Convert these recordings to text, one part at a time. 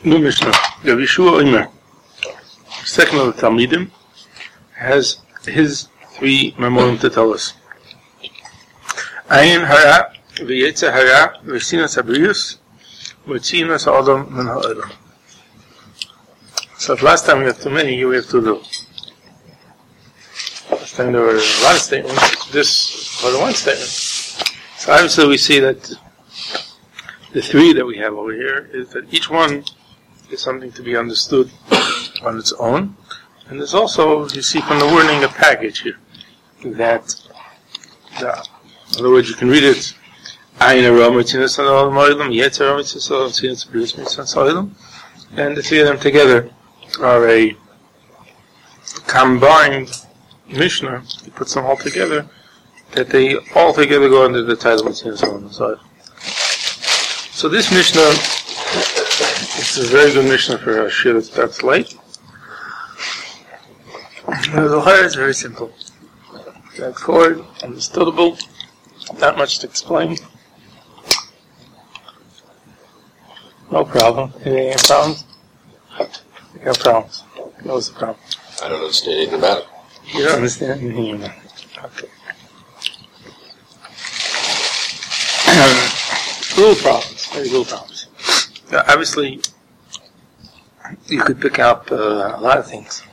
New Mishnah. The Yeshua Omer, second of the Talmidim, has his three memorim to tell us. Ayin hara, v'yetze hara, v'sinas habrius, v'tzinas ha'adam min ha'adam. So last time we have too many, here we have too little. Last time there were a lot of statements, this was one statement. So obviously we see that the three that we have over here is that each one is something to be understood on its own. And there's also, you see from the wording, a package here. That, in other words, you can read it, and the three of them together are a combined Mishnah. You put them all together, that they all together go under the title of Tzinas Olam. So this Mishnah, it's a very good Mishnah for a shir that starts late. The Zohar is very simple. Straightforward, understandable, not much to explain. No problem. Any problems? You got problems. What's the problem? I don't understand anything about it. You don't understand anything about it. Okay. Little problems, very little problems. Obviously, you could pick up a lot of things.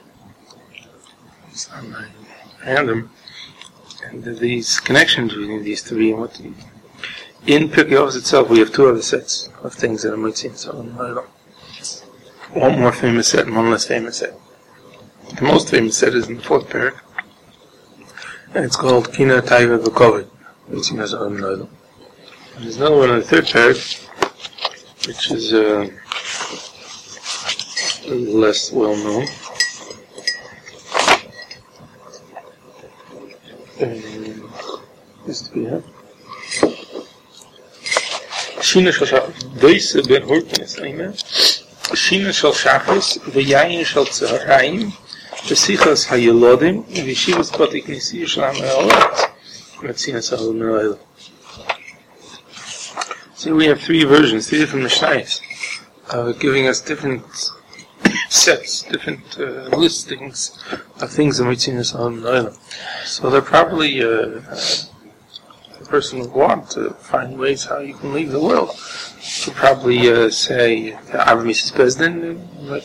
Random. And these connections between these three and what in Pirkei Avos itself we have two other sets of things that are Motzin. So one more famous set and one less famous set. The most famous set is in the fourth parak, and it's called Kina Taiva V'Kovid. And there's another one in the third parak, which is less well known. This to be here. Shina shel Shachris, Doise ben Horknes, amen. Shina shel Shachris, v'yayin shel Tzaharaim, v'sichas hayelodim, v'shivas batik nisi shel ha'me'olat, v'tzinas ha'me'olat. So we have three versions, three different Mishnayos, giving us different sets, different listings of things that might seem as ha'me'olat. So they're probably the person would want to find ways how you can leave the world. Could probably say Avram Mrs. Bezdin,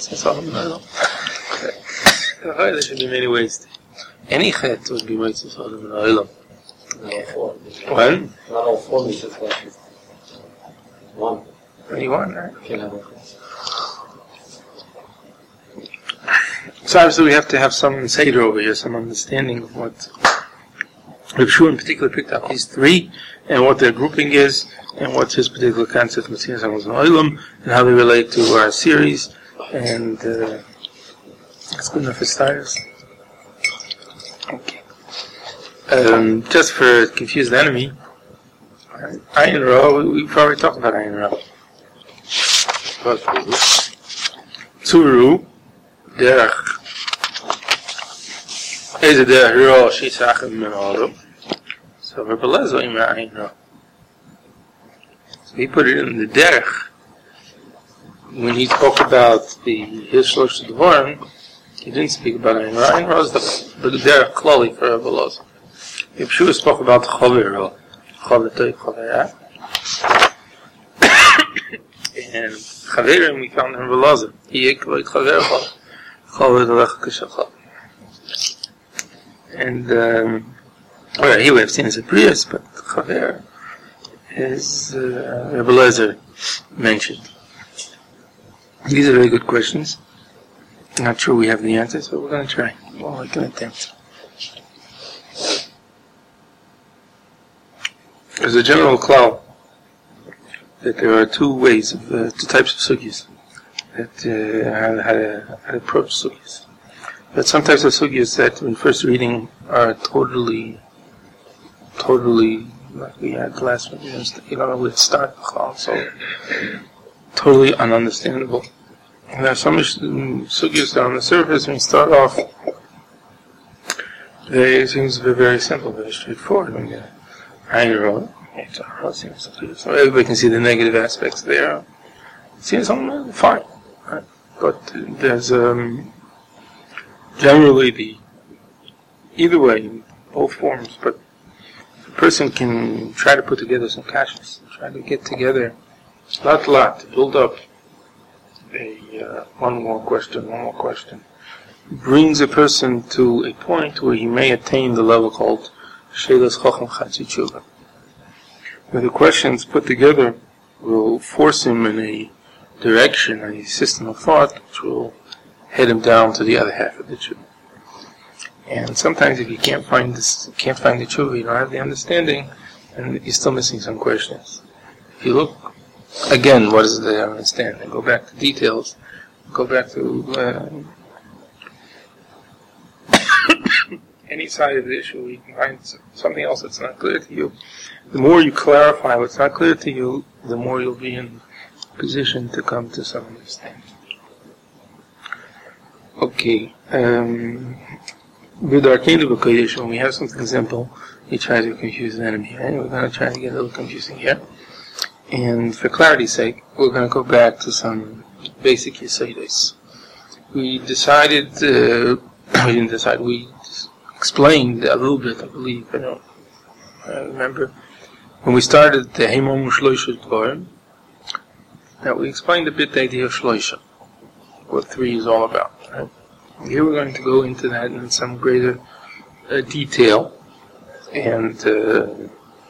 there should be many ways. Any chet would be Mitzvah Sodom and Olam. When? Not all four Mitzvah. One. Only one, right? So obviously we have to have some seder over here, some understanding of what Reb Shua in particular picked up these three, and what their grouping is, and what's his particular concept of Tzinas Olam, and how they relate to our series, and that's good enough for starters. Okay. Just for confuse the enemy, Ayin Ra, we've already talked about Ayin Ra. Tzuru, Derech. Eze Derech Ra, Shisachem Min Ha'adam. So Rebbe Lezo Ima Ayin Ra. So he put it in the Derech. When he spoke about his Shlosh Devarim, he didn't speak about Ayin Ra. Ayin Ra is the Derech Klali for Rebbe Lezo. If Shua spoke about Chaver Ra, Chavetoi Chaverah, and Chaverim we found in Rebbe Lezo. Yekvoi Chavercha, Chaver Lecha K'Shacha. And well, here we have seen as a Prius, but Chaver is Rebbe Lezo mentioned. These are very good questions. I'm not sure we have the answers, but we're going to try. Well, I can attempt. There's a general cloud that there are two ways of two types of sugyas that how to approach sugyas. But some types of sugyas that in first reading are totally like we had last one. You don't know where to start, so totally ununderstandable. And there are some sugyas that on the surface when you start off, they seem to be very simple, very straightforward. When you Ayin Ra, so everybody can see the negative aspects there. It seems fine. But there's generally either way, in both forms, but a person can try to put together some kashas, try to get together lot, to build up one more question, brings a person to a point where he may attain the level called Shelas Chacham Chatzi Tshuva, where the questions put together will force him in a direction, a system of thought, which will head him down to the other half of the tshuva. And sometimes if you can't find the tshuva, you don't have the understanding, and you're still missing some questions. If you look, again, what is the understanding? Go back to details, go back to any side of the issue, you can find something else that's not clear to you. The more you clarify what's not clear to you, the more you'll be in position to come to some understanding. Okay, with Arcane B'Kodesh, when we have something simple, we try to confuse the enemy. Right? We're going to try to get a little confusing here. And for clarity's sake, we're going to go back to some basic Yesodis. We explained a little bit, I believe, I remember, when we started the Heimom Shloisha Dvarim, that we explained a bit the idea of Shloisha, what 3 is all about. Right? Here we're going to go into that in some greater detail, and the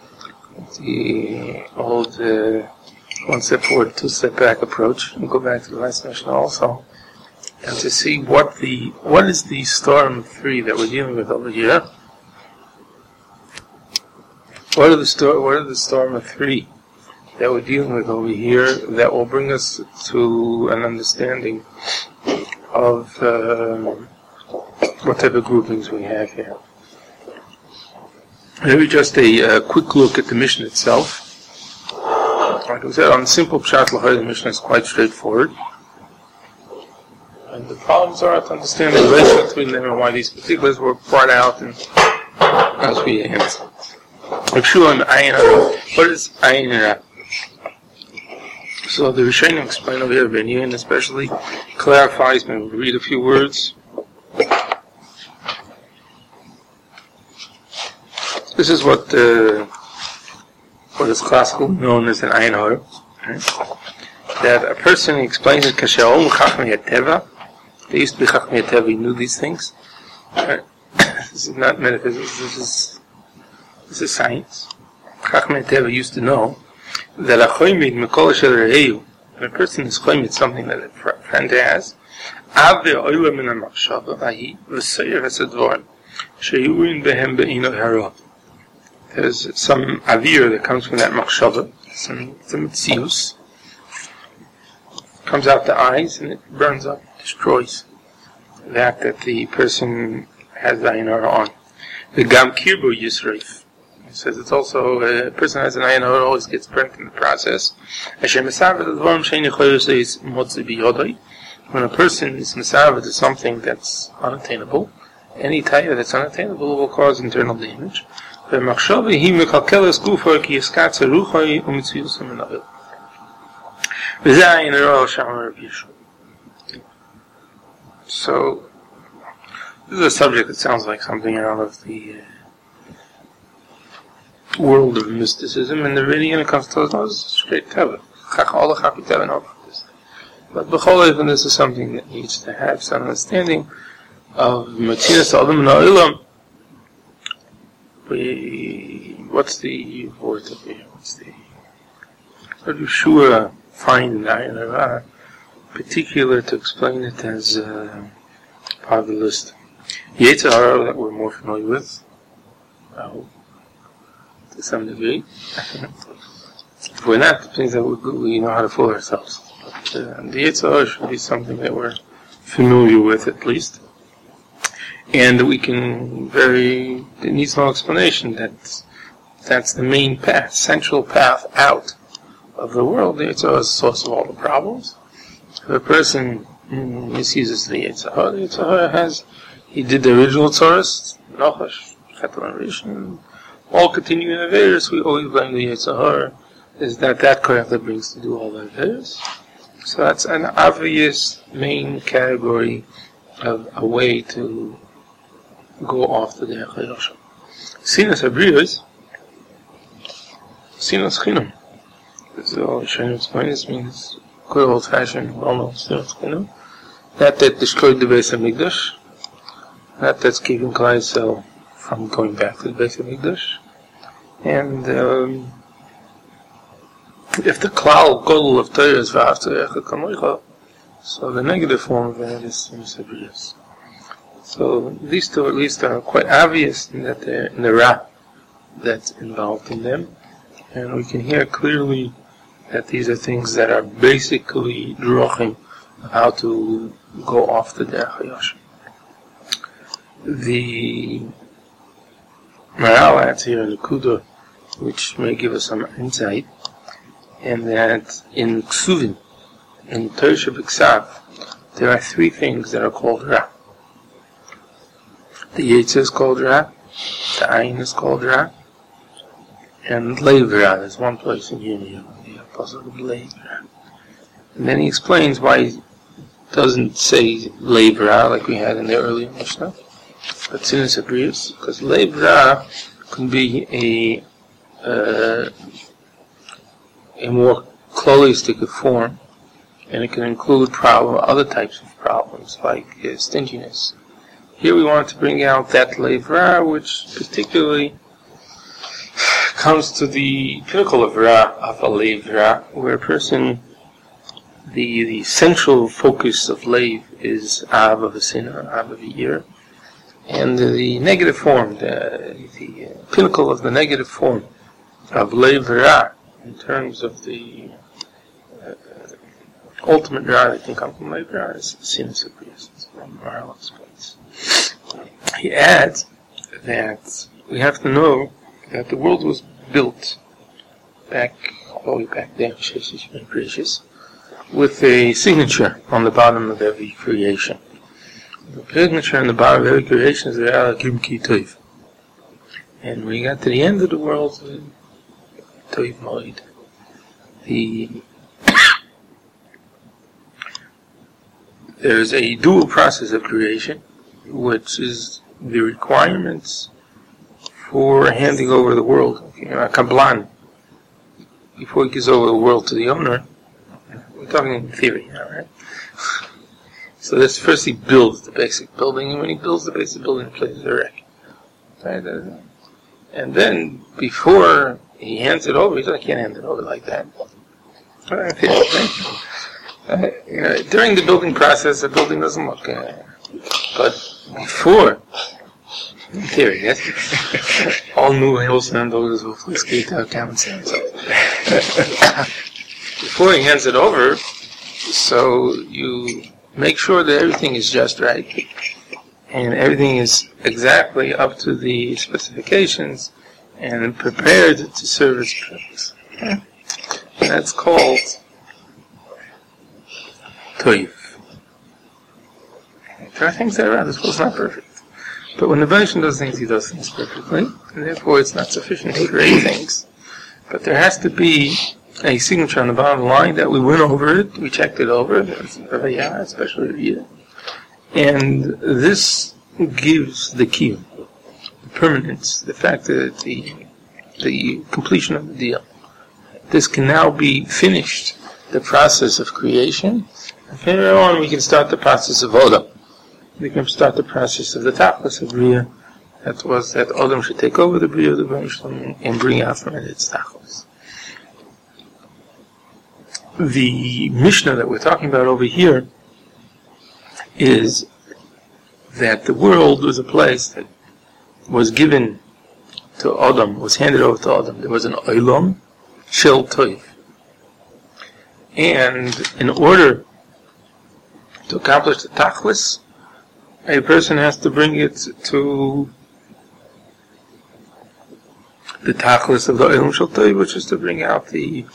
old one step forward, 2 step back approach, and go back to the last mission also, and to see what is the storm of 3 that we're dealing with over here. What are the storm of 3 that we're dealing with over here that will bring us to an understanding of what type of groupings we have here. Maybe just a quick look at the Mishnah itself. Like I said, on the simple Pshat L'chayr, the Mishnah is quite straightforward. And the problems are to understand the relation between them and why these particulars were brought out and as we answer. What is Ayin Hara? So the Rishonim explain over here, Ben Yehuda especially, clarifies, maybe we'll read a few words. This is what is classically known as an Ayin Hara. Right? That a person explains it, Kashe'ol Chachmei HaTeva. They used to be Chachmei HaTeva, he knew these things. Right? This is not metaphysics, this is science. Chachmei HaTeva used to know that a choymid mikol asher re'ehu, when a person is choymid something that a friend has, av ve'oila min ha'machshava v'hi v'seir ha'sadvorim she'yurin behem be'ino hara. There's some avir that comes from that machshava, some mitzius, comes out the eyes and it burns up, destroys that the person has the ayin hara on. The gam kirbo yisreif. It says it's also a person has an ayin hara always gets burnt in the process. When a person is mesaver to something that's unattainable, any tayah that's unattainable will cause internal damage. So, this is a subject that sounds like something out of the world of mysticism, and the really when it comes to us, straight teva. All the Chachmei Teva know about this. But b'chol even this is something that needs to have some understanding of Matzias Adam Na'ilam. What's the word of here? How do Shua find in the Ayin Hara particular to explain it as part of the list? Yetzer Hara that we're more familiar with, to some degree. If we're not, it means that we know how to fool ourselves. But the Yetzer Hara should be something that we're familiar with at least. And we can it needs no explanation that's the main path, central path out of the world. The Yetzer Hara is the source of all the problems. If a person misuses the Yetzer Hara, he did the original Tzoros, Nochash, Chetel and Rishon, all continuing Averis, we always blame the Yetzer Hara, is that koyach that brings to do all the Averis. So that's an obvious main category of a way to go off the Derech HaYoshim. Sinas Abriyos, Sinas Chinam. So Rishonim explain this means good old-fashioned, well-known Sinas Chinam. Not that destroyed the Beis HaMikdash, not that's keeping Klal Yisrael from going back to the Beis HaMikdash. And if the Klal Godel of Torah is V'ahavta L'recha Kamocha, so the negative form of that is Sinas Abriyos. So these two at least are quite obvious in that they're in the Ra that's involved in them. And we can hear clearly that these are things that are basically drochim of how to go off the Derech HaYoshim. The Maharal adds here in the Kudah, which may give us some insight, and that in Ksuvin, in Torah Shebiksav, there are three things that are called Ra. The Yetzer is called Ra, the Ayin is called Ra, and Leiv Ra. There's one place in here, the apostle of Leiv Ra. And then he explains why he doesn't say Leiv Ra like we had in the earlier Mishnah, but Sinas Abriyos, because Leiv Ra can be a more holistic form, and it can include other types of problems like stinginess. Here we want to bring out that Leiv Ra, which particularly comes to the pinnacle of Ra, of a Leiv Ra, where a person, the central focus of Leiv is Av of a sinner, Av of a year, and the negative form, the pinnacle of the negative form of Leiv Ra, in terms of the ultimate Ra that can come from Leiv Ra, is Sinas Abriyos. That's what Maharal explains. He adds that we have to know that the world was built all the way back there, precious, with a signature on the bottom of every creation. The signature on the bottom of every creation is the Alakim Ki Toiv. And when you got to the end of the world, Toiv Moed, there's a dual process of creation, which is the requirements for handing over the world. A kablan, before he gives over the world to the owner, we're talking in theory now, right? So this first he builds the basic building, and when he builds the basic building, he places the wreck. Right? And then, before he hands it over, he says, I can't hand it over like that. During the building process, the building doesn't look but before, in theory, yes, all new hills and those will skate out common sense. Before he hands it over, so you make sure that everything is just right, and everything is exactly up to the specifications, and prepared to serve its purpose. That's called Toiv. There are things that are around. This world's not perfect. But when the Baruch does things, he does things perfectly, and therefore it's not sufficient to create things. But there has to be a signature on the bottom line that we went over it, we checked it over, especially Revita. And this gives the key, the permanence, the fact that the completion of the deal. This can now be finished, the process of creation, and from here on we can start the process of Odom. We can start the process of the Tachlis of Bria, that was that Odom should take over the Bria of the Baruch and bring out from it its Tachlis. The Mishnah that we're talking about over here is that the world was a place that was given to Odom, was handed over to Odom. There was an Olam Shel Toiv. And in order to accomplish the Tachlis, a person has to bring it to the Tachlis of the Olam Shel Toiv, which is to bring out the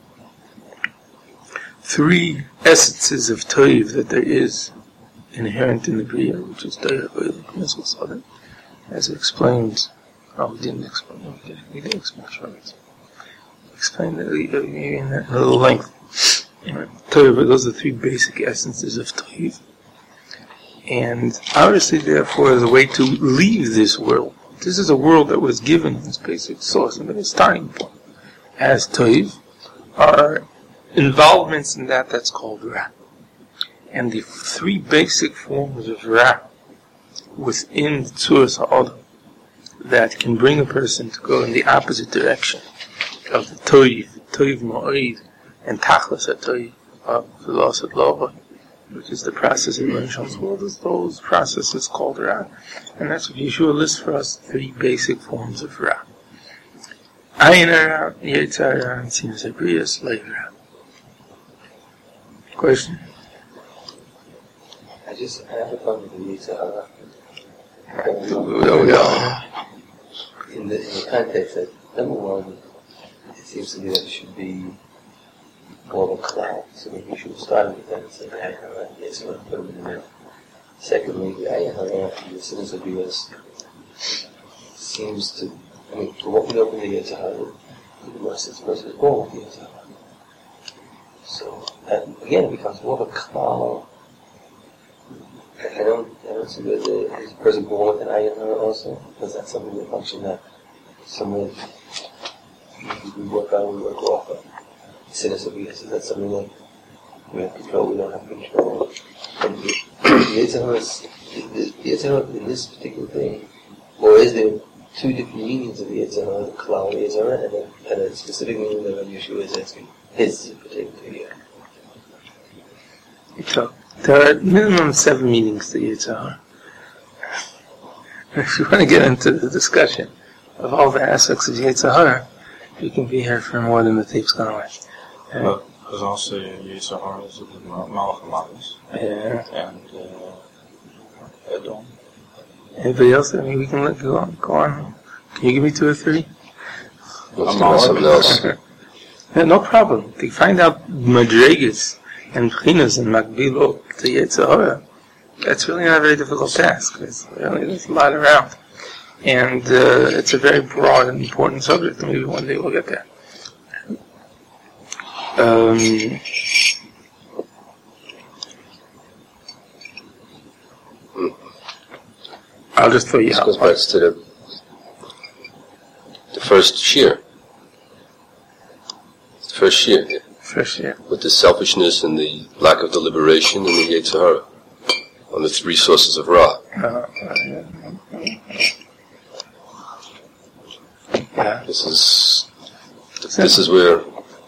three essences of Toiv that there is inherent in the Bria, which is Toiv, Olam, Knesset, Sodom. As explained, we didn't explain, we did explain it. Explain that maybe in a little length. Toiv, those are the three basic essences of Toiv. And obviously, therefore, the way to leave this world, this is a world that was given its basic source, and its starting point, as Toiv, are involvements in that's called Ra. And the three basic forms of Ra within the Tzuras HaOdam that can bring a person to go in the opposite direction of the Toiv Mo'id, and Tachlis HaToiv of Veloset Lova, which is the process in Rishon's world, is those processes called Ra. And that's what Yeshua lists for us, three basic forms of Ra. Ayin Ra, Yetzer Ra, and Sinas Abrius, Leiv Ra. Question? I have a problem with the Yetzer Oh, in the context that, number one, it seems to me that it should be more of a cloud. So maybe you should have started with that and said, yes, I'm going to put them in the middle. Secondly, the Sinas Abrius seems to, from what we know from the Yetzer Hara, the most person is born with the Yetzer Hara. So, again, it becomes more of a cloud. I don't see whether is a person born with an Ayin Hara also, because that's something that function that somewhere we work on, we work off of. Sinas Abrius, is that something that we have control, we don't have control? And the Yetzer Hara in this particular thing, or is there two different meanings of the Yetzer Hara, the Klal Yetzer Hara, and a specific meaning that Rabbi Yeshua is asking his particular here? So, there are minimum 7 meanings to Yetzer Hara. If you want to get into the discussion of all the aspects of Yetzer Hara, you can be here for more than the tape's gone away. But there's also Yetzer Hara is Malach HaMavis. Yeah. And Edom. Anybody else? We can let go on. Can you give me 2 or 3? Let's do something else. Yeah, no problem. To find out Madrigas and Chinas and Makbilo to Yetzer Hara, that's really not a very difficult task. There's a lot around. And it's a very broad and important subject. Maybe one day we'll get there. I'll just throw you out. This goes back to the first shir. First shir. With the selfishness and the lack of deliberation and the Yetzer Hara on the 3 sources of Ra. Yeah. This is where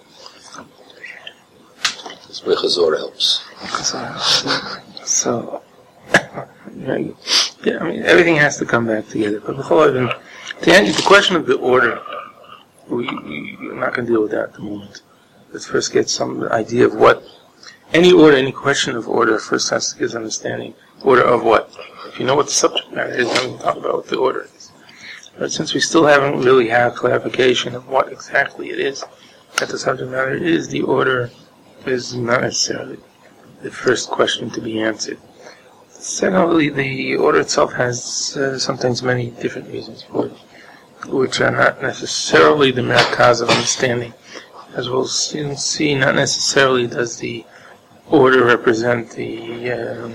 Chazor helps. So yeah, everything has to come back together. But to answer the question of the order, we're not going to deal with that at the moment. Let's first get some idea of what any order, any question of order, first has to give us understanding. Order of what? If you know what the subject matter is, then we'll talk about what the order is. But since we still haven't really had clarification of what exactly it is that the subject matter is, the order is not necessarily the first question to be answered. Secondly, the order itself has sometimes many different reasons for it, which are not necessarily the merkaz of understanding. As we'll soon see, not necessarily does the order represent the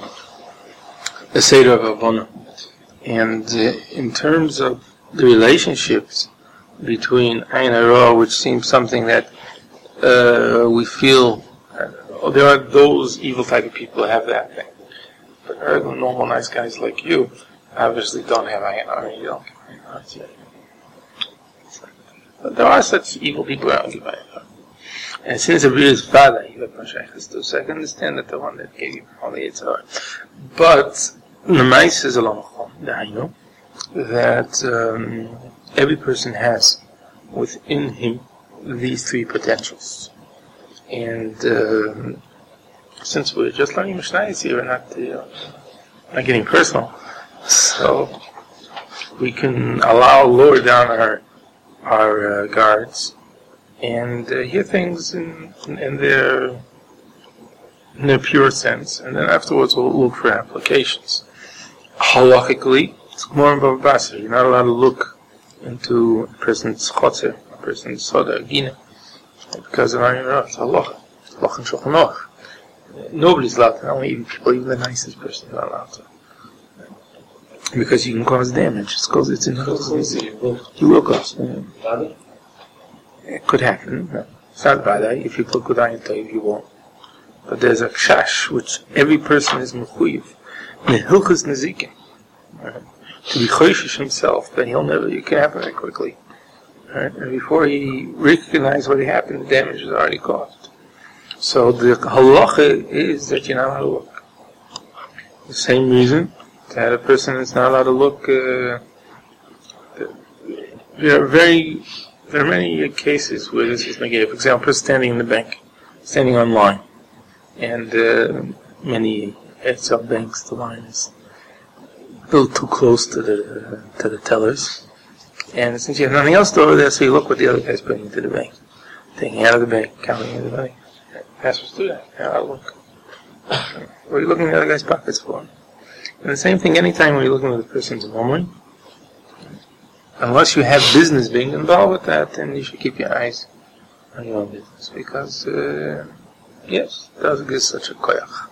Seder of Avona. And in terms of the relationships between Ayin Hara, which seems something that we feel, there are those evil type of people who have that thing. But there are the normal nice guys like you, obviously don't have Ayin Hara, you don't have Ayin Hara yet. But there are such evil people around you. And since it really is father, you have Mashaykhs too, so I can understand that the one that gave you all the Yetzer Hara. But the mice is along that every person has within him these 3 potentials. And since we're just learning Mishnayos here, we're not getting personal, so we can lower down our guards and hear things in their pure sense, and then afterwards we'll look for applications. Halachically, it's more of a basar. You're not allowed to look into a person's chotzer, a person's soda, gina, because of Ayin Hara. It's halacha. Lach and Shulchan Aruch. Nobody's allowed to, only even people, even the nicest person is not allowed to. Because you can cause damage. It's in you will cause. It could happen. No. It's not bad. If you put good iron tape, you won't. But there's a kshash, which every person is mechuyev. Nehilchus nezikin. To be choishish himself, that you can happen very quickly. Right? And before he recognizes what happened, the damage is already caused. So the halacha is that you're not allowed to look. The same reason that a person is not allowed to look. There are many cases where this is negated. For example, standing in the bank, standing on line, and many Excel banks, the line is a little too close to the tellers. And since you have nothing else to over there, so you look what the other guy's putting into the bank, taking out of the bank, counting into the bank. Pastors do that. How look? What are you looking in the other guy's pockets for? And the same thing anytime when you're looking at the person's memory. Unless you have business being involved with that, then you should keep your eyes on your own business. Because, yes, those give such a koyach.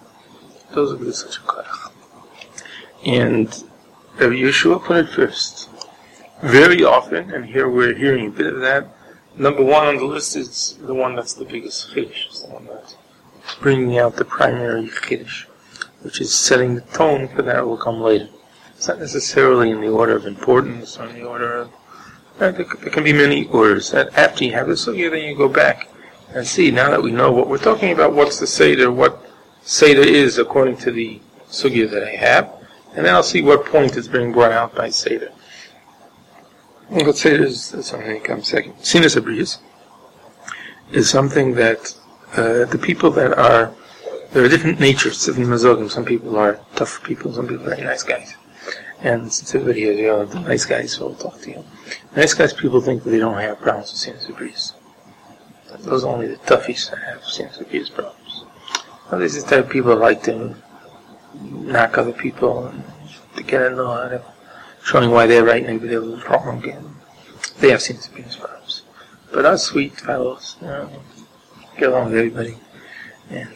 And Rabbi Yeshua put it first. Very often, and here we're hearing a bit of that, number one on the list is the one that's the biggest chiddush. It's the one that's bringing out the primary chiddush, which is setting the tone for that will come later. It's not necessarily in the order of importance or in the order of... there can be many orders. That after you have the sugya, then you go back and see, now that we know what we're talking about, what's the Seder, what Seder is according to the sugya that I have, and then I'll see what point is being brought out by Seder. What Seder is something that comes second. Sinas Abriyas is something that the people that are... There are different natures, different mazogim. Some people are tough people, some people are very nice guys. And since everybody here, the nice guys will talk to you. Nice guys, people think that they don't have problems with Sinas Abriyas. Those are only the toughies that have Sinas Abriyas problems. Now, this is the type of people that like to knock other people and to get in the showing why they're right and maybe they're wrong again. They have Sinas Abriyas problems. But us sweet fellows, get along with everybody. And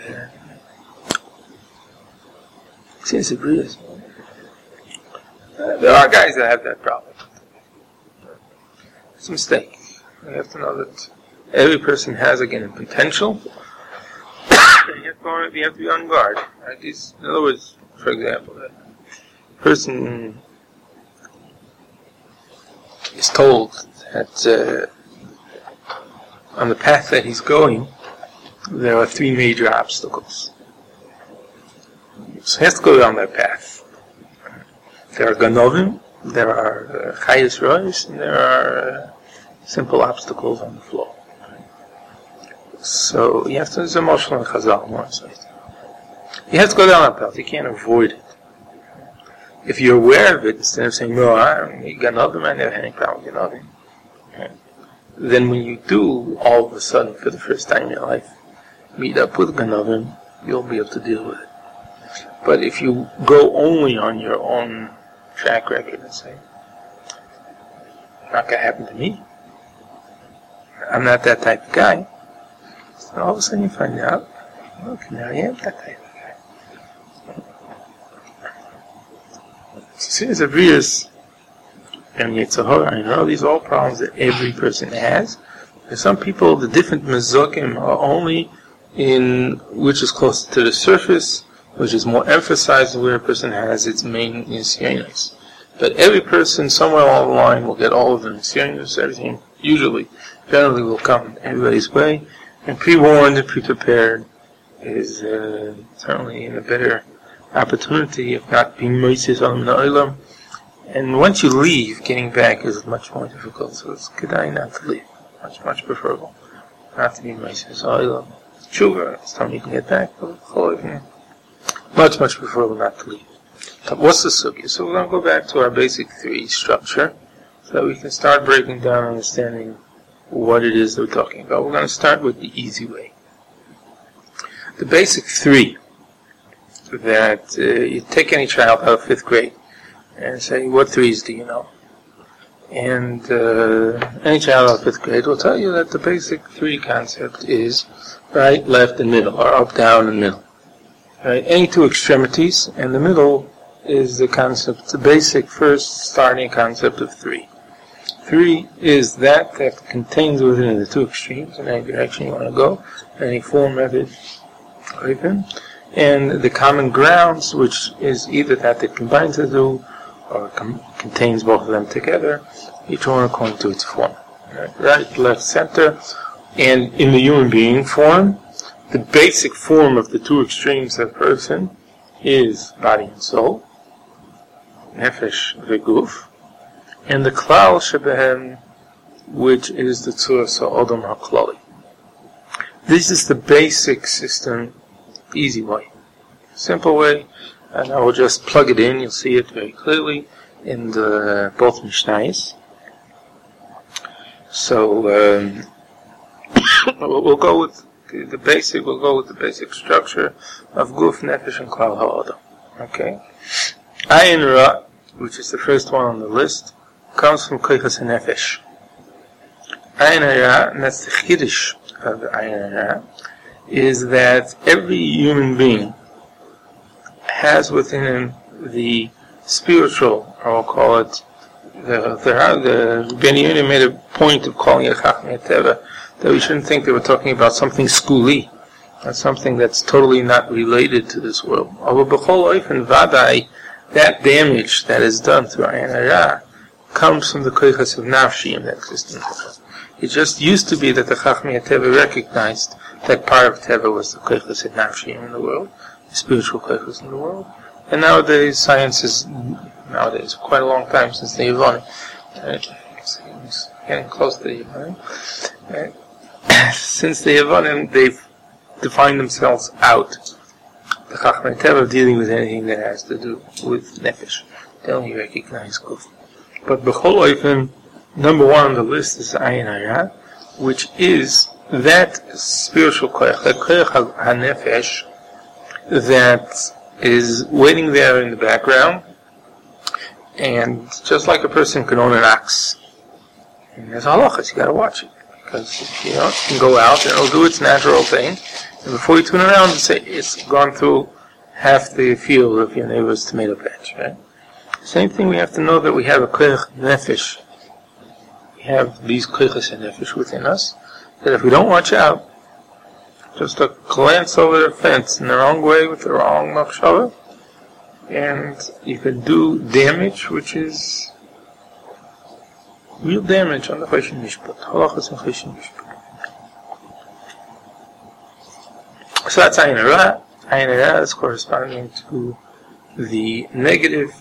Sinas Abriyas. There are guys that have that problem. It's a mistake. You have to know that every person has, again, a potential. You have to be on guard. Right? In other words, for example, a person is told that on the path that he's going, there are 3 major obstacles. So he has to go down that path. There are ganovim, there are chayes rois, and there are simple obstacles on the floor. So you have to, it's emotional and chazal, more so. You have to go down that path, you can't avoid it. If you're aware of it, instead of saying, no, I'm ganovim, I never had any problem with ganovim. Okay. Then when you do, all of a sudden, for the first time in your life, meet up with ganovim, you'll be able to deal with it. But if you go only on your own track record and say, not going to happen to me, I'm not that type of guy, so all of a sudden you find out, look, now I am that type of guy. Sinas Abriyas and Yetzer Hara, I know these are all problems that every person has. For some people, the different mezokim are only in which is closer to the surface, which is more emphasized where a person has its main nisyonos. But every person somewhere along the line will get all of the nisyonos, everything generally will come everybody's way, and pre-warned and pre-prepared is certainly in a better opportunity, if not being moises on the olam. And once you leave, getting back is much more difficult, so it's kedai not to leave. Much preferable not to be moises on olam. Tshuva, it's time you can get back, but much preferable not to leave. So what's the sugya? So we're going to go back to our basic 3 structure so that we can start breaking down understanding what it is that we're talking about. We're going to start with the easy way. The basic 3 that you take any child out of 5th grade and say, what 3s do you know? And any child out of 5th grade will tell you that the basic 3 concept is right, left, and middle, or up, down, and middle. Right? Any two extremities, and the middle is the concept, the basic first starting concept of three. Three is that contains within the two extremes, in any direction you want to go, any form, method, open, and the common grounds, which is either that combines the two, or contains both of them together, each one according to its form. Right, left, center, and in the human being form, the basic form of the two extremes of a person is body and soul, nefesh v'guf, and the klal shebehem, which is the tzur ha'odom ha'klali. This is the basic system, easy way, simple way, and I will just plug it in. You'll see it very clearly in the both Mishnayos. So we'll go with the basic. We'll go with the basic structure of guf, nefesh, and klal ha'odom. Okay, ayin ra, which is the first one on the list, comes from koichas nefesh. Ayin ra, and that's the chiddush of ayin ra, is that every human being has within him the spiritual, or we'll call it, the Ben Yehuda made a point of calling it Chachmei Teva, that we shouldn't think that we're talking about something skuli, or something that's totally not related to this world. Although b'chol oifen vadai, that damage that is done through ayin hara comes from the koichas of nafshi in that existence. It just used to be that the Chachmei Teva recognized that part of Teva was the koichas of nafshi in the world, the spiritual koichas in the world. And nowadays, science is, quite a long time since the Yevon. It's getting close to the Yevon. Since the Yevonim, they've defined themselves out. The Chachmei Teva dealing with anything that has to do with nefesh. They only recognize guf. But b'chol oifen, number one on the list is ayin hara, which is that spiritual koyach, that koyach ha-nefesh, that is waiting there in the background, and just like a person can own an ox, and there's halachas, you gotta watch it, because it can go out and it'll do its natural thing, and before you turn around and say it's gone through half the field of your neighbor's tomato patch, right? Same thing, we have to know that we have a koyach nefesh. We have these koyachas nefesh within us, that if we don't watch out, just a glance over the fence in the wrong way with the wrong machshava, and you can do damage, which is real damage on the Choshen Mishpat. Halachas and Choshen Mishpat. So that's ayin hara. Ayin hara is corresponding to the negative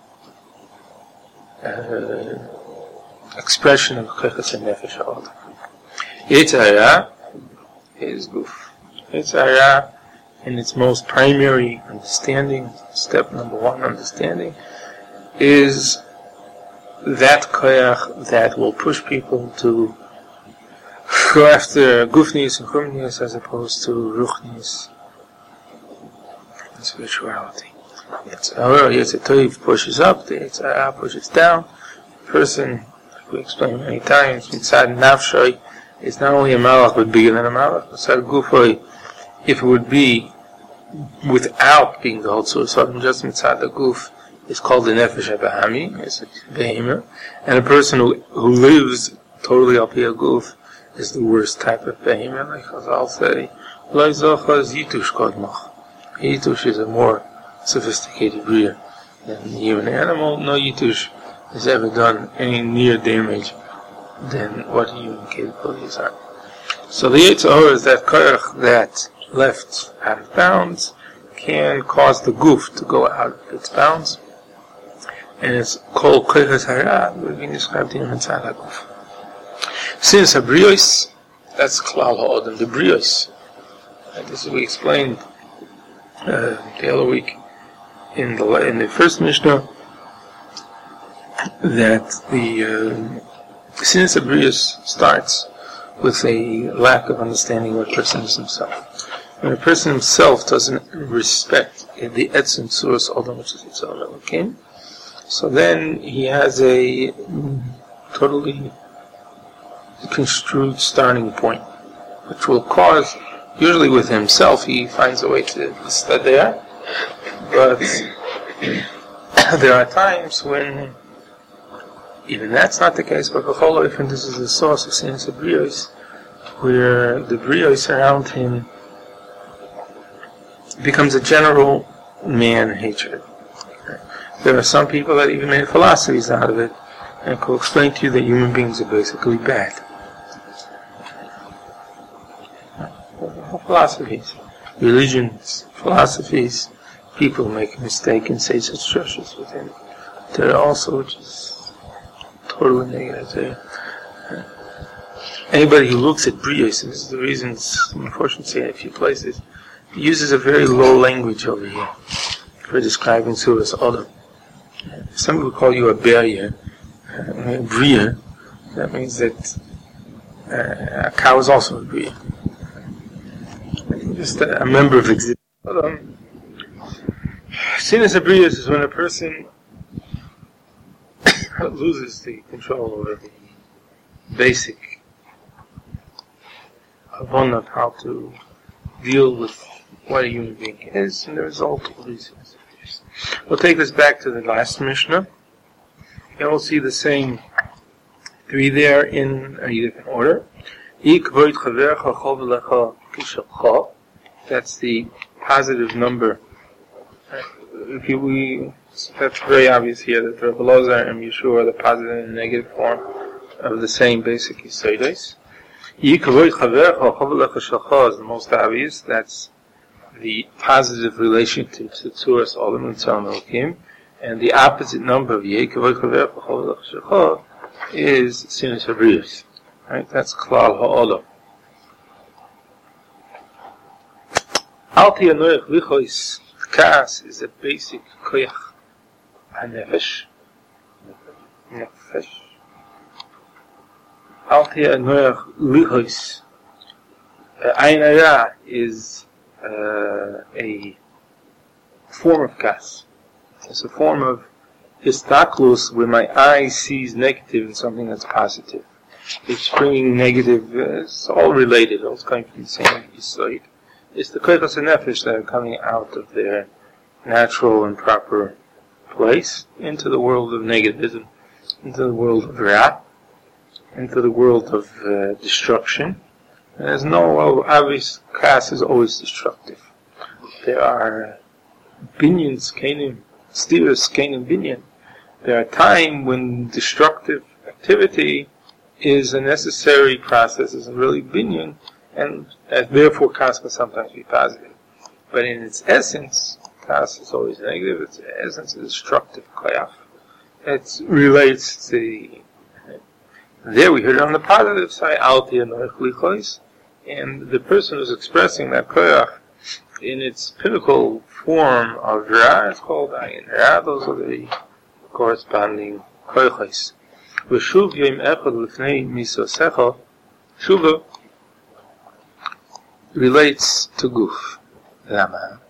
expression of koichas and nefesh ha'odom. Yetzer hara is guf. Yetzer hara, in its most primary understanding, step number one understanding, is that koyach that will push people to go after gufnis and chumnis as opposed to ruchnis and spirituality. Yetzer tov pushes up, the Yetzer hara pushes down. The person, like we explained many times, mitzad nafshay, is not only a malach but bigger than a malach. Mitzad gufay, if it would be without being the whole source, just mitzad the guf, is called the nefesh habahami, it's a behemoth, and a person who lives totally al pi guf is the worst type of behemoth. Like Chazal say, lo zochaz yitush kodmach. Yitush is a more sophisticated breeder than the human animal. No yitush has ever done any near damage than what human capabilities are. So the Yetzer hara is that koyach that left out of bounds can cause the guf to go out of its bounds, and it's called koychas hara, we've been described in mitzad haguf. Since habrios, that's klal ha'odom, the brios. This is we explained the other week in the first Mishnah, that the since habrios starts with a lack of understanding what a person is himself. When a person himself doesn't respect the etzem source, Odom, which is Yetzer hara Elokim, so then he has a totally construed starting point, which will cause Usually with himself, he finds a way to stay there. But there are times when even that's not the case. But B'chol this is the source of Sinus HaBriyos, where the Briyos around him becomes a general man hatred. There are some people that even made philosophies out of it, and could explain to you that human beings are basically bad. Philosophies, religions, philosophies, people make a mistake and say such churches within. There are also just totally negative. Anybody who looks at Briyos, and this is the reason it's unfortunate to say in a few places, he uses a very low language over here for describing Suras Odom. Some people call you a barrier, a Briya. That means that a cow is also a Briya. Just a member of existence. Sinus HaBriyos is when a person loses the control over the basic Havana of how to deal with what a human being is, and the result of these things. We'll take this back to the last Mishnah, and we'll see the same three there in a different order. That's the positive number. That's very obvious here that Rabbi Elazar and Yeshua are the positive and negative form of the same basic Yisaides. Is the most obvious. That's the positive relationship to Tzuras Olam and Tzalm Elokim, and the opposite number of is Sinus HaBriyos. Right? That's Klal HaOlam. Alti Anoich Lichois, Kas is a basic Koyach HaNefesh. Nefesh. Alti Anoich Lichois. Ayin Hara is a form of Kas. It's a form of Histaklus where my eye sees negative in something that's positive. It's bringing negative, it's all related, all coming from the same side. It's the koychas nefesh that are coming out of their natural and proper place into the world of negativism, into the world of ra, into the world of destruction. There's no obvious Kas is always destructive. There are binyans, kainim, stiras, kainim, binyan. There are times when destructive activity is a necessary process, is a really binyan, and therefore Kas can sometimes be positive. But in its essence, Kas is always negative. Its essence is destructive koyach. It relates to there we heard it on the positive side, Alti Anoich Lichois, and the person who's expressing that koyach in its pinnacle form of Ra is called Ayin Ra. Those are the corresponding koyachos. V'shuv yom echad l'fnei misosecha. Shuva relates to Guf. Lama.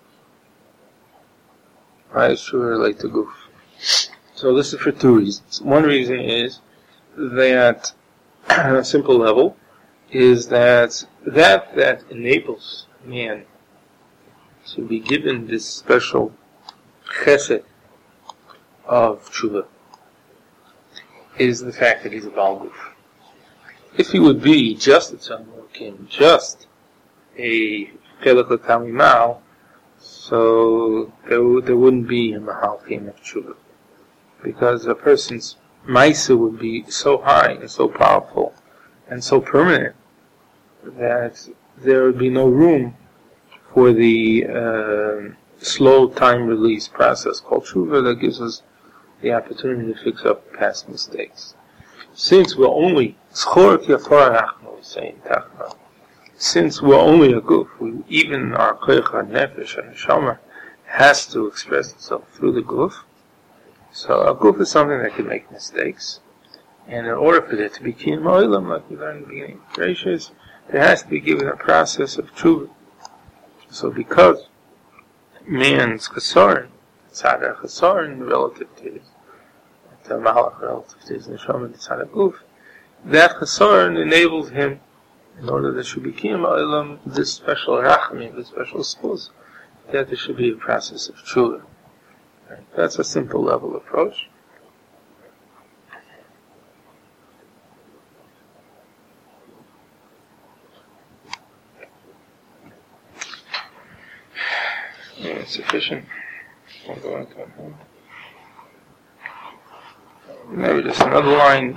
Right? Shuva relates to Guf. So this is for two reasons. One reason is that, on a simple level, is that enables man to be given this special chesed of tshuva is the fact that he's a Baal Guf. If he would be just a Tzalm Elokim, just a Chelek L'Tamimal, so there wouldn't be a Mahalchim of tshuva, because a person's Maisa would be so high and so powerful and so permanent that there would be no room for the slow time release process called tshuva that gives us the opportunity to fix up past mistakes. Since we're only since we're only a guf, even our koyach nefesh and neshama has to express itself through the guf. So a guf is something that can make mistakes, and in order for it to be kiyum olam, like we learned in the beginning of Bereshis, there has to be given a process of tshuva. So because man's chesaron, tzad chesaron relative to his malach, relative to his neshama, tzad guf, that chesaron enables him in order there should be Kiyam Olam, this special Rachamim, this special schools, that there should be a process of Tshuva. Right? That's a simple level approach. Yeah, sufficient. I'll go into it. Maybe just another line.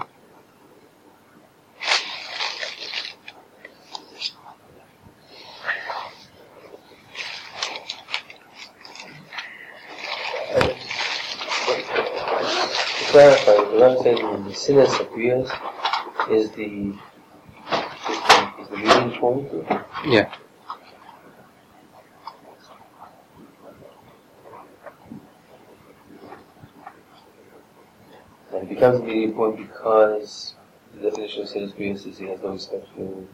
To clarify, the Ram says the Sinas of Briyas is the leading point? Yeah. And it becomes a leading point because the definition of Sinas Briyas is he has no respect for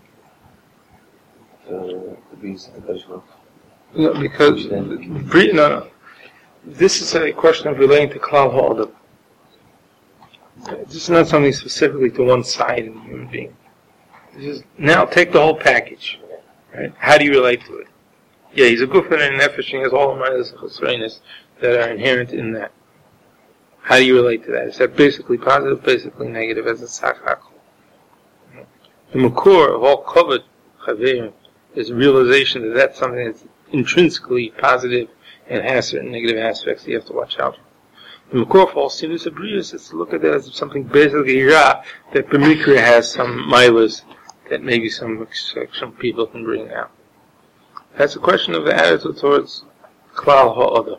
the Briyas of the Kashmir. No, because no. This is a question of relating to Klal Ha'adam. This is not something specifically to one side in the human being. This is, now take the whole package. Right? How do you relate to it? Yeah, he's a gufan and nefesh, and he has all the minus chesroinus that are inherent in that. How do you relate to that? Is that basically positive, basically negative, as a tzachak? The makor of all kavod chaverim is a realization that that's something that's intrinsically positive and has certain negative aspects that you have to watch out for. The makor of all sinus abrius is to look at that as something basically ra, that b'mikra has some milas that maybe some people can bring out. That's a question of the attitude towards klal ha'adam.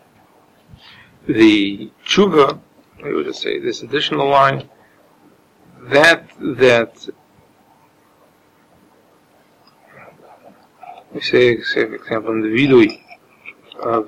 The tshuva, we would just say this additional line, that we say for example, in the vidui of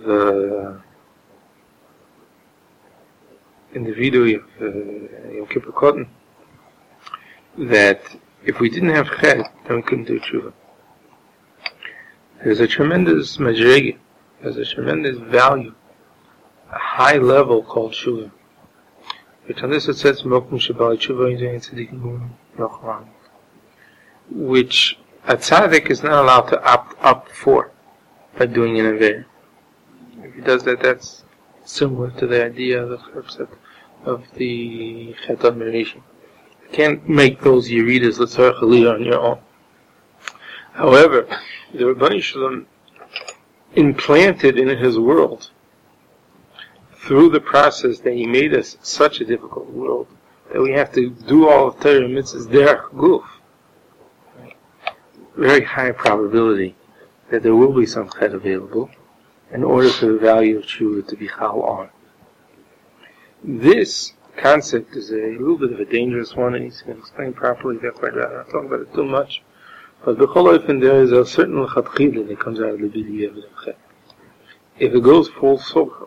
Yom Kippur Cotton, that if we didn't have chet, then we couldn't do tshuva. There's a tremendous madrega, there's a tremendous value, a high level called tshuva, which on this it says mokum shabali tshuva in tzadikim yochran, which a tzaddik is not allowed to opt for by doing an aver. If he does that, that's similar to the idea of the concept of the chet admiration. You can't make those yeridas l'tzarech aliyah on your own. However, the Rabbani Shalom implanted in his world, through the process that he made us such a difficult world, that we have to do all of Torah mitzvahs derech guf. Very high probability that there will be some chet available in order for the value of tshuva to be chal on. This concept is a little bit of a dangerous one, and he's going to explain properly, therefore I'd rather not talk about it too much. But b'chol ofen, there is a certain lechatchila that comes out of the b'di'ev of chet. If it goes full circle,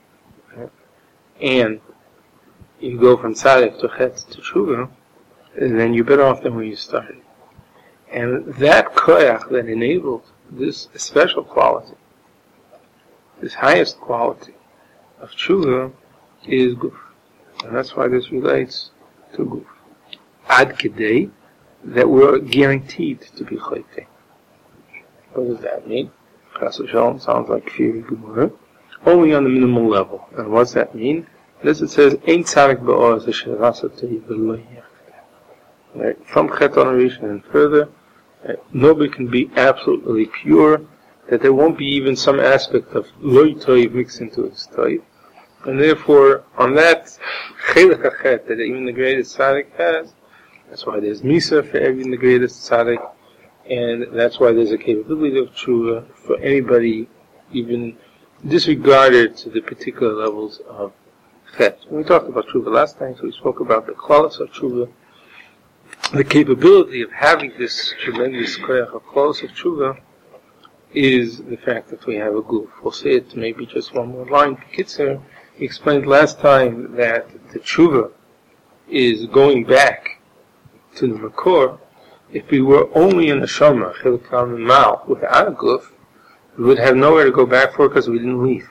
and you go from tzaddik to chet to tshuva, then you're better off than where you started. And that koyach that enabled this special quality, this highest quality of tshuva, is guf. And that's why this relates to guf. Ad kedei, that we're guaranteed to be chayte. What does that mean? Chas v'shalom sounds like Kfir Gemara. Only on the minimal level. And what does that mean? This it says, Ein tzaddik ba'oz asher rasa tehi v'lo yach. From chet honoration and further, nobody can be absolutely pure, that there won't be even some aspect of loy toiv mixed into his toiv. And therefore, on that chelik hachet that even the greatest tzaddik has, that's why there's misa for even the greatest tzaddik, and that's why there's a capability of tshuva for anybody, even disregarded to the particular levels of chet. We talked about tshuva last time, so we spoke about the klalos of tshuva. The capability of having this tremendous koyach of klalos of tshuva is the fact that we have a guf. We'll say it maybe just one more line. Kitzer, we explained last time that the tshuva is going back to the makor. If we were only in the neshama, chiluk and mal, without a guf, we would have nowhere to go back for because we didn't leave.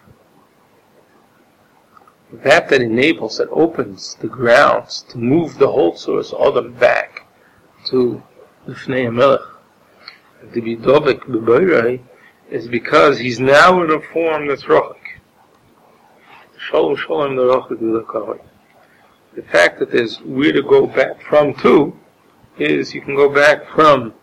That enables, that opens the grounds to move the whole source, all them back to L'fnei HaMelech. To be Dovek B'Boirei is because he's now in a form that's Rochik. Shalom Shalom the Rochik V'Lekavod. The fact that there's where to go back from to is you can go back from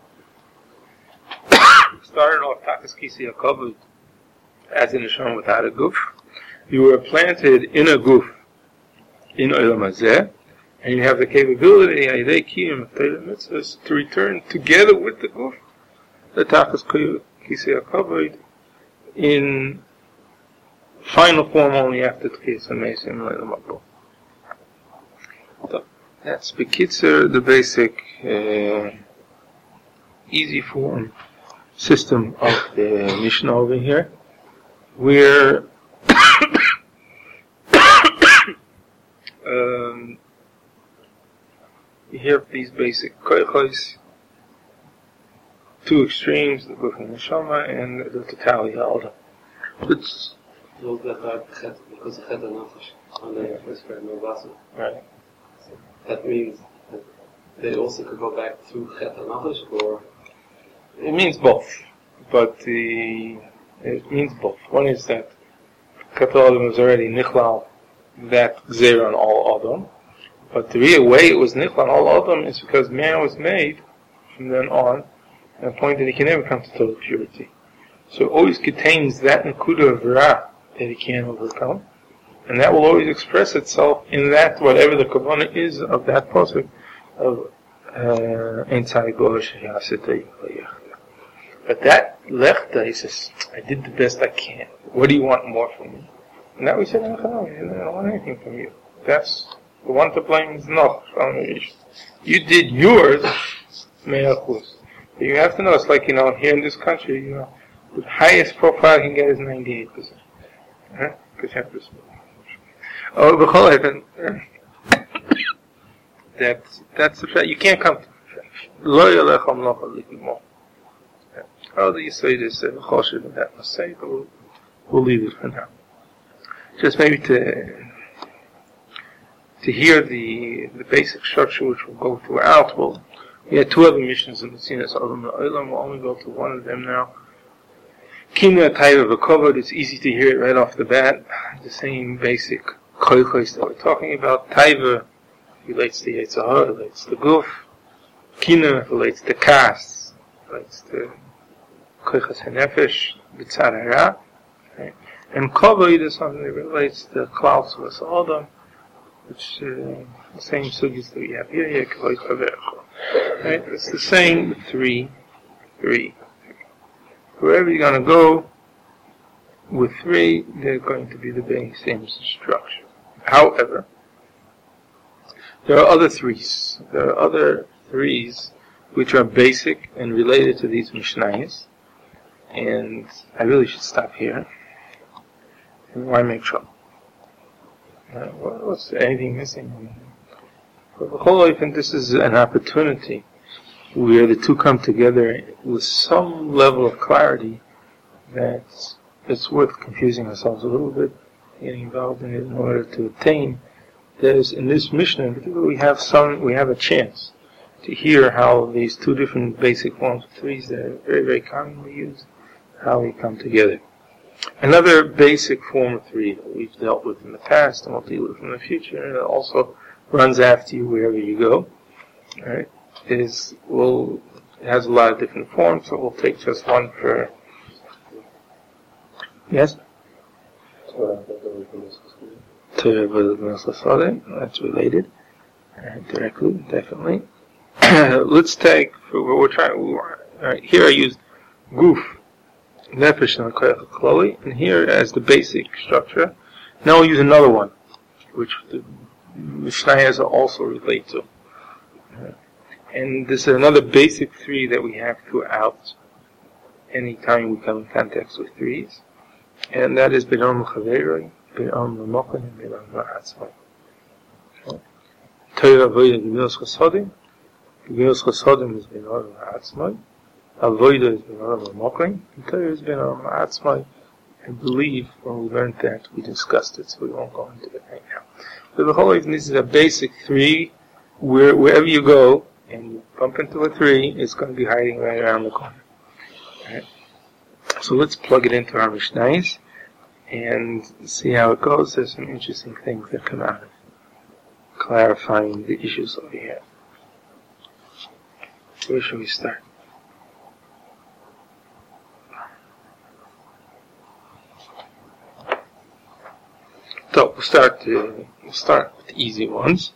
started off Takas Kisi HaKavod as in a Shalom without a goof. You were planted in a goof in Olam Hazeh, and you have the capability to return together with the goof the Takas Kisi HaKavod in final form only after Tkis HaMesim Leilam Abba. So that's Bekitzer, the basic easy form system of the Mishnah over here, where you have these basic koichos, two extremes, the Guf and Neshama, and the totality of it's because of Chet HaNafesh, on the first part, no Vasu. right. So that means that they also could go back through Chet HaNafesh, or? It means both, but it means both. One is that Katolim was already Nichlal, that Gzeir on all Adam, but the real way it was Nichlal on all Adam is because man was made from then on at a point that he can never come to total purity. So it always contains that Nakuda of Ra that he can't overcome, and that will always express itself in that, whatever the Kavanah is of that pasuk of but that lechta, he says, I did the best I can. What do you want more from me? And that we said, no, I don't want anything from you. That's the one to blame is Noch. You did yours, me'achus. You have to know, it's like, here in this country, the highest profile you can get is 98%. Percent. Oh, b'chol that's the fact. You can't come to perfection. Lo yalecham locha likimo. How do you say this? Choshev and that must say, but we'll leave it for now. Just maybe to hear the basic structure which we'll go throughout. Well, we had two other missions in the Sinas Olam La'olam. We'll only go to one of them now. Kina Taiva V'Kovod. It's easy to hear it right off the bat. The same basic koichos that we're talking about. Taiva relates to Yetzer Hara, relates to Guf. Kina relates to Kas, relates to Koichas HaNefesh, B'tzad Hara. And Kovod is something that relates to Klal Tzvas Adam, which the same sugis that we have here, Kovod Chaverecho. Right? It's the same three. Wherever you're going to go with three, they're going to be the same structure. However, there are other threes. There are other threes which are basic and related to these Mishnayos. And I really should stop here. And why make trouble? What's anything missing? For the whole life, and this is an opportunity where the two come together with some level of clarity that it's worth confusing ourselves a little bit, getting involved in it in order to attain. There's, in this Mishnah in particular, we have a chance to hear how these two different basic forms of threes that are very, very commonly used, how they come together. Another basic form of three that we've dealt with in the past and we'll deal with in the future, and it also runs after you wherever you go, right, it has a lot of different forms, so we'll take just one for... Yes? That's related. Directly, definitely. Let's take, for what we're trying, here I used Guf, Nefesh, and Koyach Klali, and here as the basic structure. Now we'll use another one, which the Mishnayos also relate to. And this is another basic three that we have throughout any time we come in contact with threes. And that is B'nam Chaveroi, B'nam L'mochen, and B'nam L'Atzmai. Torah Avodah Gemilas Chasodim. Gemilas Chasodim is B'nam L'Atzmai. Avodah is B'nam L'mochen. And Torah is B'nam L'Atzmai. I believe when we learned that, we discussed it, so we won't go into it right now. But the whole thing, this is a basic three, wherever you go, and you bump into a 3, it's going to be hiding right around the corner. Right? So let's plug it into our Mishnayos and see how it goes. There's some interesting things that come out of clarifying the issues over here. Where should we start? So we'll start with the easy ones.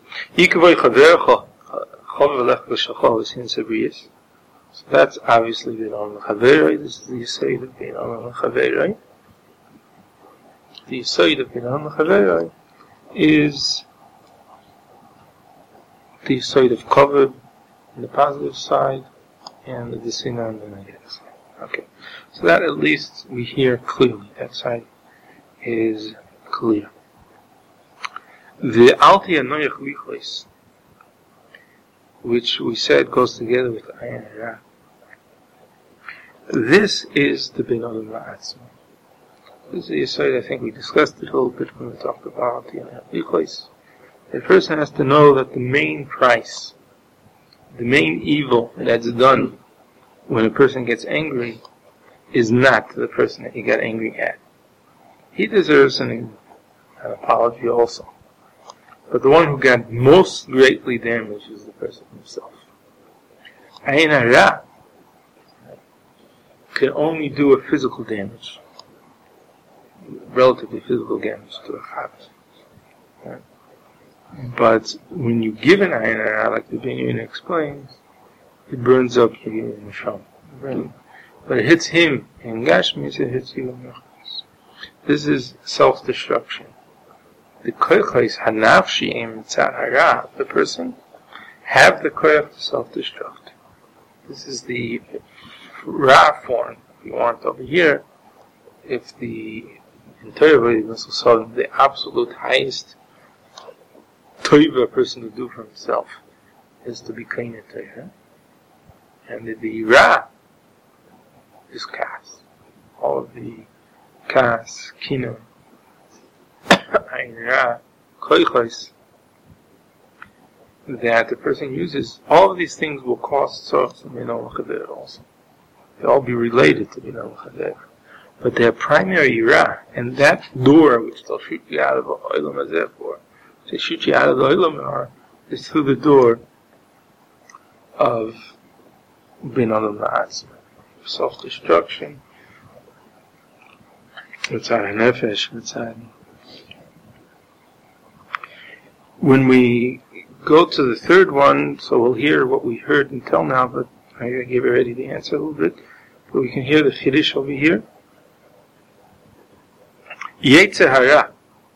So that's obviously the Yisod Chaveroi. This is the Yisod of the Yisod Chaveroi. The Yisod of the Yisod Chaveroi is the Yisod of Kavod on the positive side and the Desina on the negative side. Okay, so that at least we hear clearly. That side is clear. The Alti Anoyach Lichlis, which we said goes together with Ayin Hara. This is the Bin Adam La'atzma. This is the Yisod. I think we discussed it a little bit when we talked about Alti Anoyach Lichlis. The person has to know that the main price, the main evil that's done when a person gets angry is not the person that he got angry at. He deserves an apology also. But the one who got most greatly damaged is the person himself. Ayin Hara can only do a physical damage, relatively physical damage to a Chavos. Right? But when you give an Ayin Hara, like the Binyamin explains, it burns up your neshama. But it hits him in Gashmis, it hits you in Mechus. This is self-destruction. The koychos hanafshi mitzad hara, the person, have the koyach to self-destruct. This is the ra form, if you want over here. If the entire the absolute highest toiva a person to do for himself is to be kain Torah, and the ra is kas. All of the kas, kina, Ayin Hara, koychos that the person uses, all of these things will cause tzorach in Bin Olam Chaver also. They'll all be related to Bin Olam Chaver. But their primary ra, and that door which they'll shoot you out of the olam hazeh for, they shoot you out of the olam is through the door of Bin Olam La'atzma. Self-destruction, mitzad hanefesh, mitzad. When we go to the third one, so we'll hear what we heard until now, but I gave already the answer a little bit, but we can hear the Chiddush over here. Yetzer Hara,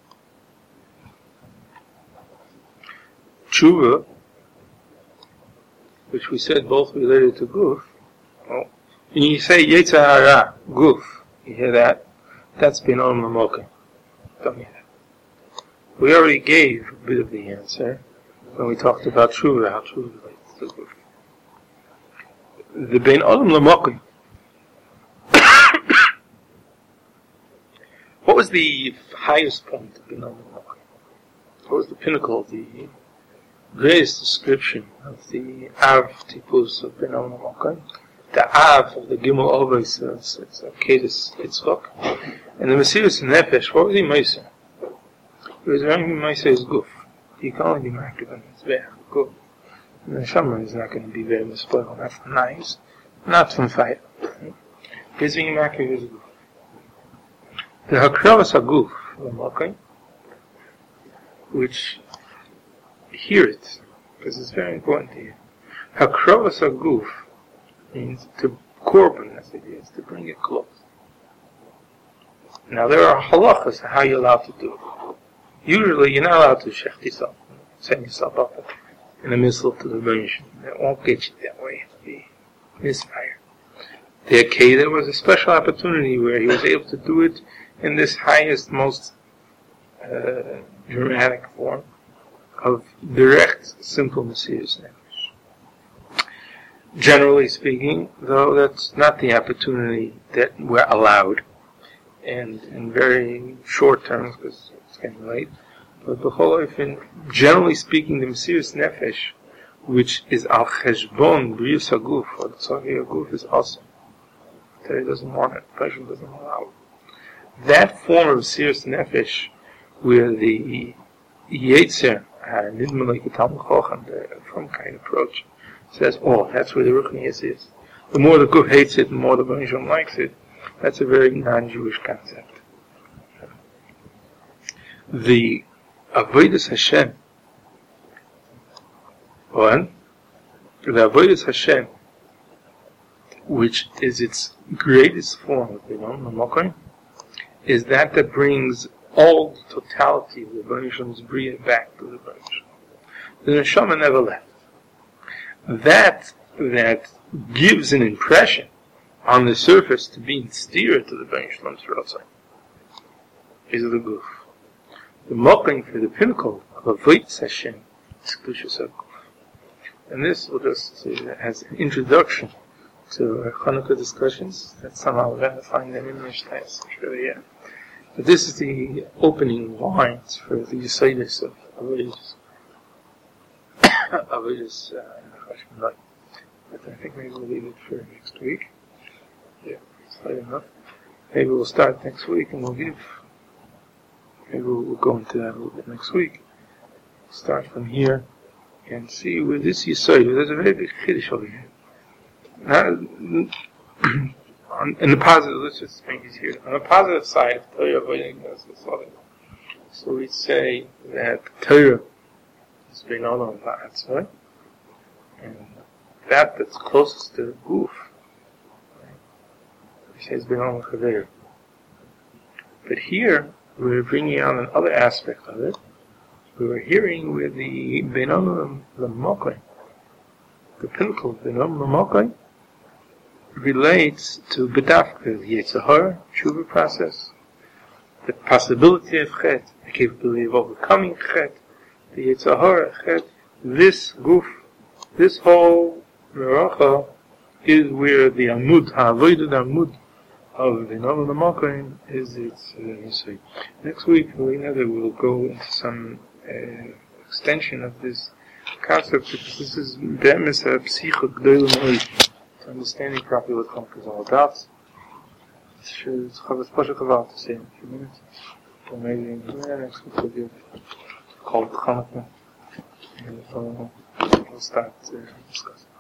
Tshuva, which we said both related to Guf. Well, when you say Yetzer Hara, Guf, you hear that? That's Bin Olam Lamokim. Don't hear that. We already gave a bit of the answer when we talked about Tshuva, how Tshuva relates to Guf. The Bin Olam Lamokim. What was the highest point of Bin Olam Lamokim? What was the pinnacle, the greatest description of the Av Tipus of Bin Olam Lamokim? The Av of the Gimel Ovis, it's a Kedus Yitzchok. And the Mesiras Nefesh, what was he Meiser? He was very Meiser is Guf. He can only be active in his Be'er, Guf. And the Neshama is not going to be very mispoiled, not from knives, not from fire. He's being active is Guf. The Hakravas HaGuf, Lamokim, which, hear it, because it's very important to you. Hakravas HaGuf means to korban, as it is, to bring it close. Now there are halachas how you're allowed to do it. Usually you're not allowed to shecht yourself, send yourself up in the missile to the bench. That won't get you that way. It'll be misfire. The Akedah was a special opportunity where he was able to do it in this highest, most dramatic form of direct, simple Mesiras Nefesh. Generally speaking, though, that's not the opportunity that we're allowed, and in very short terms, because it's getting late. But generally speaking, the Mesiras Nefesh which is al cheshbon brius haguf, or the tzarei haguf is also. He doesn't want it. The person doesn't allow it. That form of Mesiras Nefesh, where the Yetzer, Nidma like a Talmud Chochem, the from kind approach, says, oh, that's where the Ruchnius is. The more the Guf hates it, the more the Banishon likes it. That's a very non-Jewish concept. The Avodas Hashem, the Avodas Hashem, which is its greatest form of Binom Mamokai, is that brings all the totality of the Banishon's Bria back to the Banishon. The Neshama never left. That gives an impression on the surface to be steered to the Banishon's Rotzai is the Guf. The Mokai for the pinnacle of Avodas Hashem is Kedushas HaGuf. And this will just say as an introduction to Chanukah discussions that somehow we're going to find them in Mishnayos. Yeah. But this is the opening lines for the Yesodis of Avodas. But I think maybe we'll leave it for next week. Yeah, it's late enough. Maybe we'll start next week and maybe we'll go into that a little bit next week. Start from here and see where this Yesod, there's a very big Chiddush over here. In the positive, let's just make it here. On the positive side, Torah avoiding us is loving. So we say that Torah is being all on that, right? And that's closest to Guf, right? We say it's being all on. But here, we're bringing out another aspect of it. We were hearing with the Benom Lamokai, the pinnacle of Benom Lamokai, relates to B'dafka, the Yetzer Hara, Tshuva process, the possibility of Chet, the capability of overcoming Chet, the Yetzer Hara, Chet, this Guf, this whole Meracha is where the Amud, Ha'avodah Amud of the Benom Lamokai is its Yesod. Next week, we'll go into some extension of this concept, because this is Be'emes HaPsicha G'dolah Moed, understanding properly what Chanukah is all about. It's Chavos Pasha Chaval to say in a few minutes. So maybe next week we'll give called Chanukah. And we'll start discussing.